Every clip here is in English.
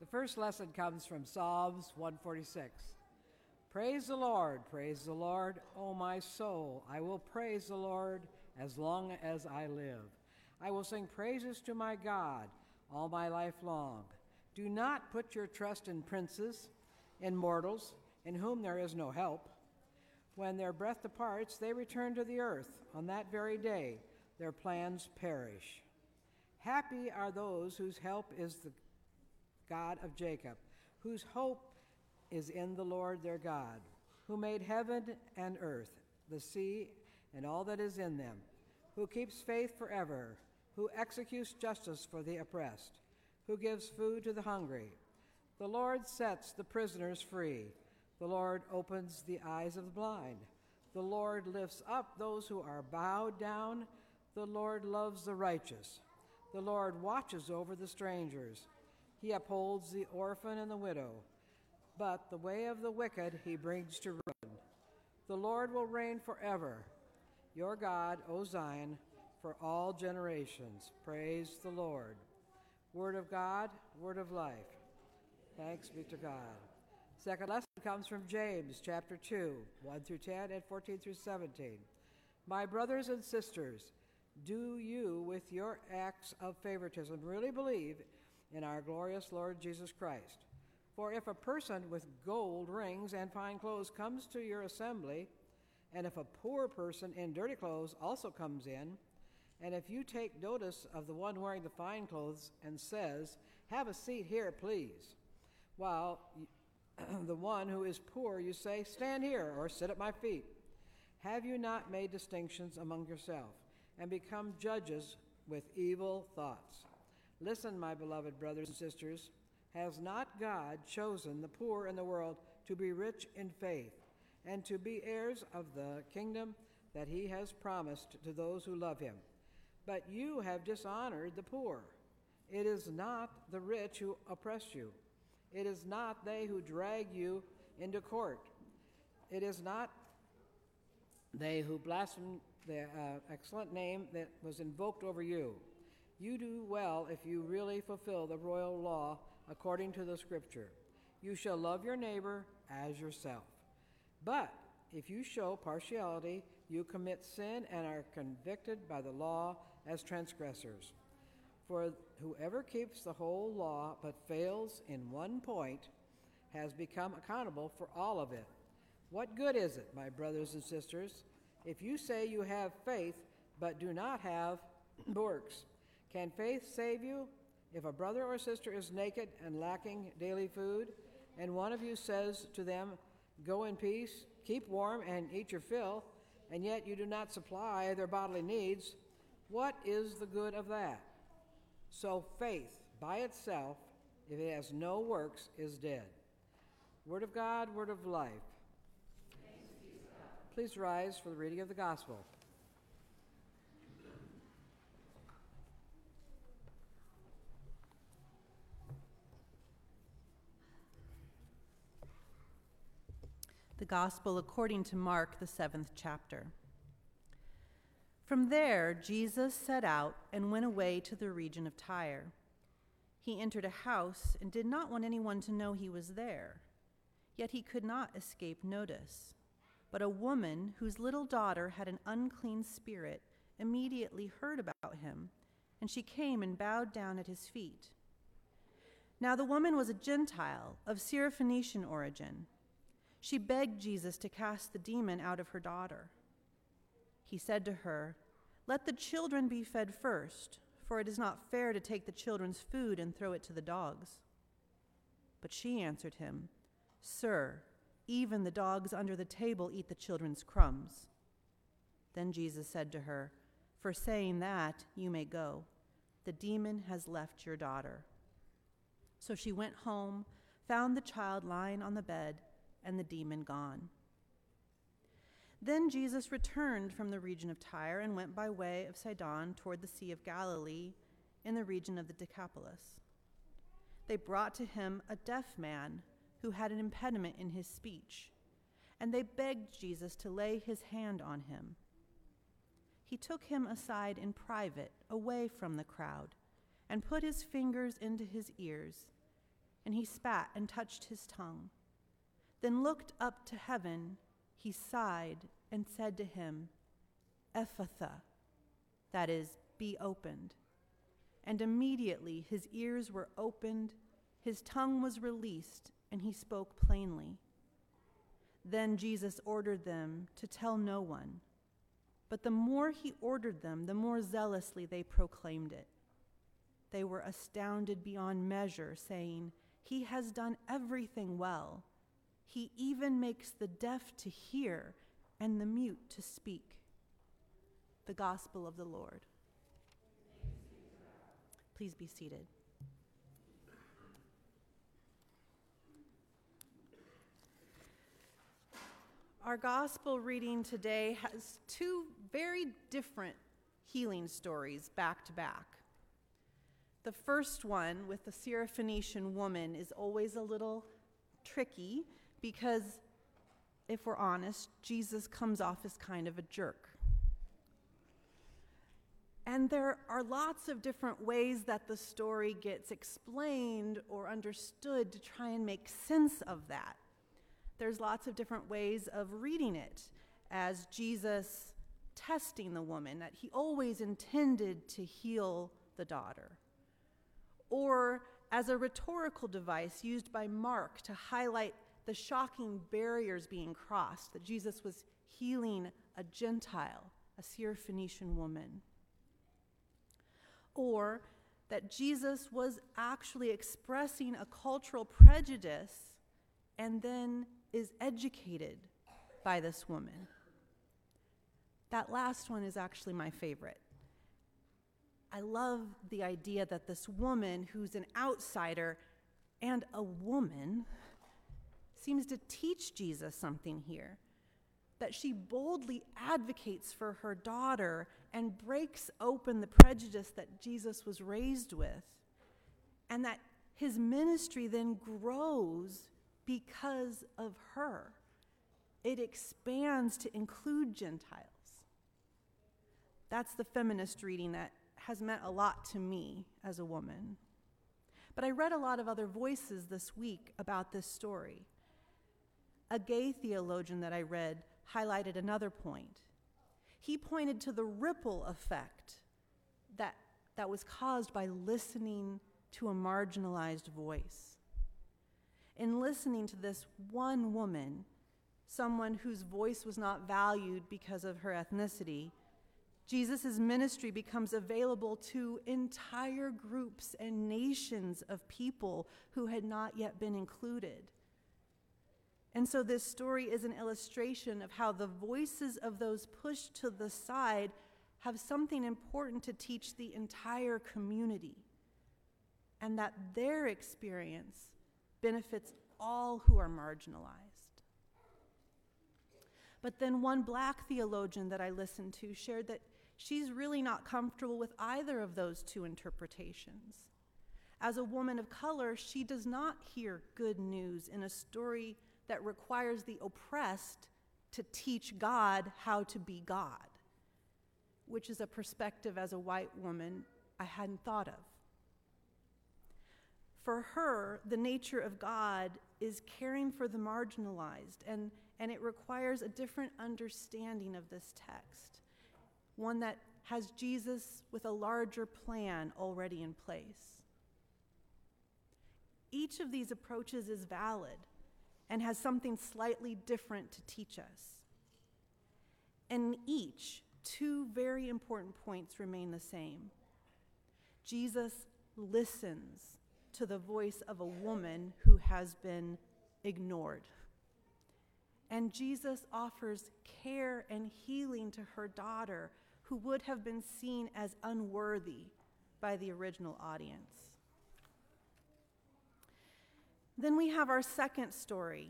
The first lesson comes from Psalms 146. Praise the Lord, O my soul. I will praise the Lord as long as I live. I will sing praises to my God all my life long. Do not put your trust in princes, in mortals, in whom there is no help. When their breath departs, they return to the earth. On that very day, their plans perish. Happy are those whose help is the God of Jacob, whose hope is in the Lord their God, who made heaven and earth, the sea, and all that is in them, who keeps faith forever, who executes justice for the oppressed, who gives food to the hungry. The Lord sets the prisoners free. The Lord opens the eyes of the blind. The Lord lifts up those who are bowed down. The Lord loves the righteous. The Lord watches over the strangers. He upholds the orphan and the widow. But the way of the wicked he brings to ruin. The Lord will reign forever. Your God, O Zion, for all generations. Praise the Lord. Word of God, word of life. Thanks be to God. Second lesson comes from James chapter 2, 1 through 10 and 14 through 17. My brothers and sisters, do you with your acts of favoritism really believe in our glorious Lord Jesus Christ? For if a person with gold rings and fine clothes comes to your assembly, and if a poor person in dirty clothes also comes in, and if you take notice of the one wearing the fine clothes and says, have a seat here, please, while the one who is poor you say, stand here or sit at my feet, have you not made distinctions among yourself and become judges with evil thoughts? Listen, my beloved brothers and sisters, has not God chosen the poor in the world to be rich in faith and to be heirs of the kingdom that he has promised to those who love him? But you have dishonored the poor. It is not the rich who oppress you. It is not they who drag you into court. It is not they who blaspheme the excellent name that was invoked over you. You do well if you really fulfill the royal law according to the scripture. You shall love your neighbor as yourself. But if you show partiality, you commit sin and are convicted by the law as transgressors. For whoever keeps the whole law but fails in one point has become accountable for all of it. What good is it, my brothers and sisters, if you say you have faith but do not have works? Can faith save you? If a brother or sister is naked and lacking daily food, and one of you says to them, go in peace, keep warm and eat your fill, and yet you do not supply their bodily needs, what is the good of that? So faith by itself, if it has no works, is dead. Word of God, word of life. Please rise for the reading of the gospel. The Gospel according to Mark, the 7th chapter. From there, Jesus set out and went away to the region of Tyre. He entered a house and did not want anyone to know he was there. Yet he could not escape notice. But a woman whose little daughter had an unclean spirit immediately heard about him, and she came and bowed down at his feet. Now the woman was a Gentile of Syrophoenician origin. She begged Jesus to cast the demon out of her daughter. He said to her, let the children be fed first, for it is not fair to take the children's food and throw it to the dogs. But she answered him, Sir, even the dogs under the table eat the children's crumbs. Then Jesus said to her, for saying that, you may go. The demon has left your daughter. So she went home, found the child lying on the bed, and the demon gone. Then Jesus returned from the region of Tyre and went by way of Sidon toward the Sea of Galilee in the region of the Decapolis. They brought to him a deaf man who had an impediment in his speech, and they begged Jesus to lay his hand on him. He took him aside in private, away from the crowd, and put his fingers into his ears. and he spat and touched his tongue. Then looked up to heaven, he sighed and said to him, Ephphatha, that is, be opened. And immediately his ears were opened, his tongue was released, and he spoke plainly. Then Jesus ordered them to tell no one. But the more he ordered them, the more zealously they proclaimed it. They were astounded beyond measure, saying, He has done everything well. He even makes the deaf to hear and the mute to speak. The Gospel of the Lord. Please be seated. Our gospel reading today has two very different healing stories back to back. The first one with the Syrophoenician woman is always a little tricky because, if we're honest, Jesus comes off as kind of a jerk. And there are lots of different ways that the story gets explained or understood to try and make sense of that. There's lots of different ways of reading it, as Jesus testing the woman, that he always intended to heal the daughter. Or as a rhetorical device used by Mark to highlight the shocking barriers being crossed, that Jesus was healing a Gentile, a Syrophoenician woman. Or that Jesus was actually expressing a cultural prejudice and then is educated by this woman. That last one is actually my favorite. I love the idea that this woman, who's an outsider and a woman, seems to teach Jesus something here. That she boldly advocates for her daughter and breaks open the prejudice that Jesus was raised with. And that his ministry then grows because of her. It expands to include Gentiles. That's the feminist reading that has meant a lot to me as a woman. But I read a lot of other voices this week about this story. A gay theologian that I read highlighted another point. He pointed to the ripple effect that was caused by listening to a marginalized voice. In listening to this one woman, someone whose voice was not valued because of her ethnicity, Jesus' ministry becomes available to entire groups and nations of people who had not yet been included. And so this story is an illustration of how the voices of those pushed to the side have something important to teach the entire community, and that their experience benefits all who are marginalized. But then one Black theologian that I listened to shared that she's really not comfortable with either of those two interpretations. As a woman of color, she does not hear good news in a story that requires the oppressed to teach God how to be God, which is a perspective as a white woman I hadn't thought of. For her, the nature of God is caring for the marginalized, and it requires a different understanding of this text, one that has Jesus with a larger plan already in place. Each of these approaches is valid and has something slightly different to teach us. In each, two very important points remain the same. Jesus listens to the voice of a woman who has been ignored. And Jesus offers care and healing to her daughter, who would have been seen as unworthy by the original audience. Then we have our second story.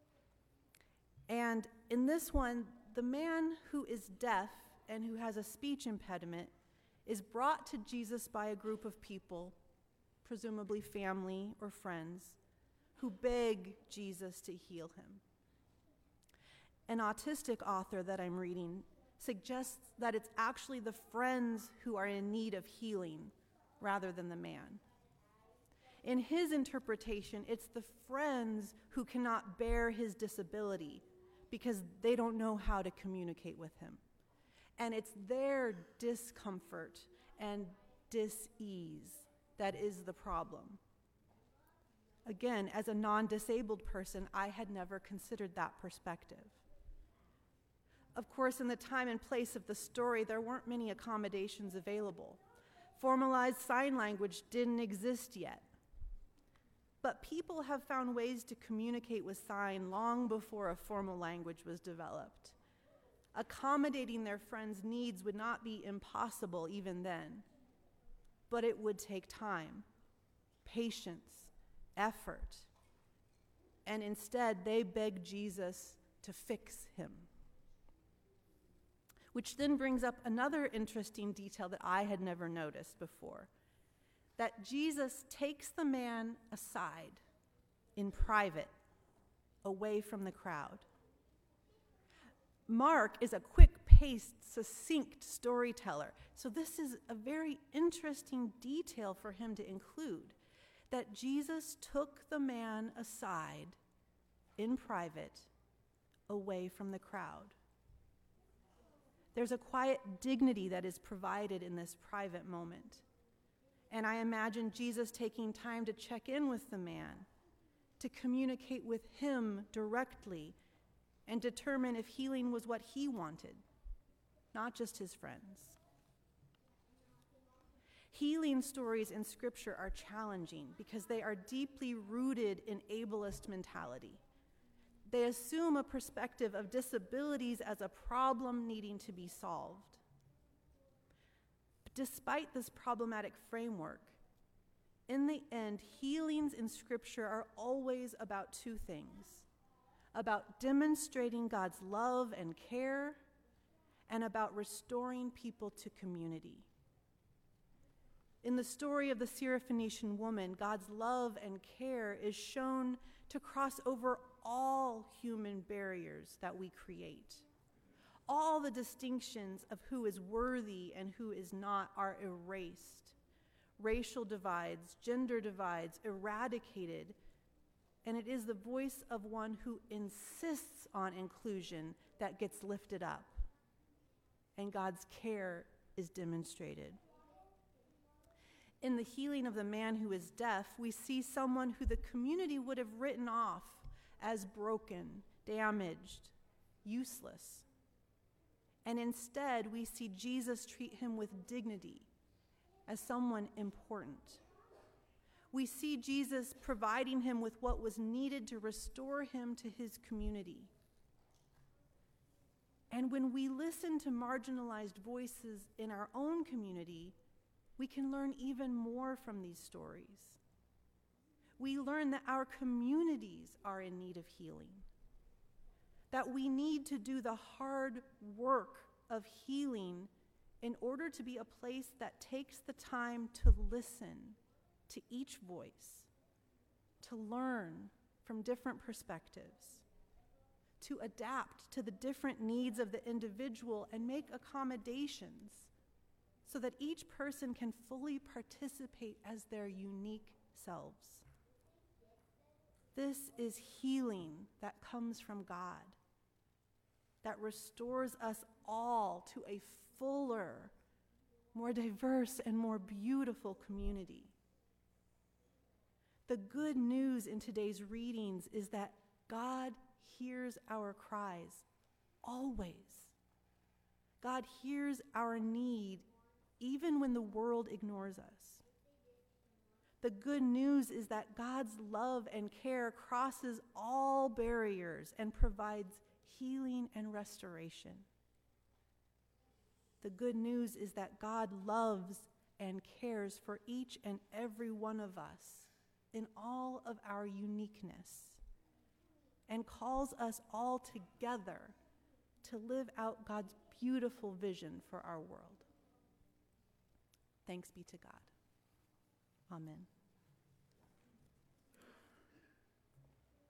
And in this one, the man who is deaf and who has a speech impediment is brought to Jesus by a group of people, presumably family or friends, who beg Jesus to heal him. An autistic author that I'm reading suggests that it's actually the friends who are in need of healing rather than the man. In his interpretation, it's the friends who cannot bear his disability because they don't know how to communicate with him. And it's their discomfort and dis-ease that is the problem. Again, as a non-disabled person, I had never considered that perspective. Of course, in the time and place of the story, there weren't many accommodations available. Formalized sign language didn't exist yet. But people have found ways to communicate with sign long before a formal language was developed. Accommodating their friends' needs would not be impossible even then, but it would take time, patience, effort. And instead, they begged Jesus to fix him. Which then brings up another interesting detail that I had never noticed before, that Jesus takes the man aside in private, away from the crowd. Mark is a quick-paced, succinct storyteller, so this is a very interesting detail for him to include, that Jesus took the man aside in private, away from the crowd. There's a quiet dignity that is provided in this private moment. And I imagine Jesus taking time to check in with the man, to communicate with him directly, and determine if healing was what he wanted, not just his friends. Healing stories in Scripture are challenging because they are deeply rooted in ableist mentality. They assume a perspective of disabilities as a problem needing to be solved. But despite this problematic framework, in the end, healings in Scripture are always about two things: about demonstrating God's love and care, and about restoring people to community. In the story of the Syrophoenician woman, God's love and care is shown to cross over all human barriers that we create. All the distinctions of who is worthy and who is not are erased. Racial divides, gender divides, eradicated. And it is the voice of one who insists on inclusion that gets lifted up. And God's care is demonstrated. In the healing of the man who is deaf, we see someone who the community would have written off as broken, damaged, useless. And instead, we see Jesus treat him with dignity as someone important. We see Jesus providing him with what was needed to restore him to his community. And when we listen to marginalized voices in our own community, we can learn even more from these stories. We learn that our communities are in need of healing, that we need to do the hard work of healing in order to be a place that takes the time to listen to each voice, to learn from different perspectives, to adapt to the different needs of the individual and make accommodations so that each person can fully participate as their unique selves. This is healing that comes from God, that restores us all to a fuller, more diverse, and more beautiful community. The good news in today's readings is that God hears our cries always. God hears our need even when the world ignores us. The good news is that God's love and care crosses all barriers and provides healing and restoration. The good news is that God loves and cares for each and every one of us in all of our uniqueness and calls us all together to live out God's beautiful vision for our world. Thanks be to God. Amen.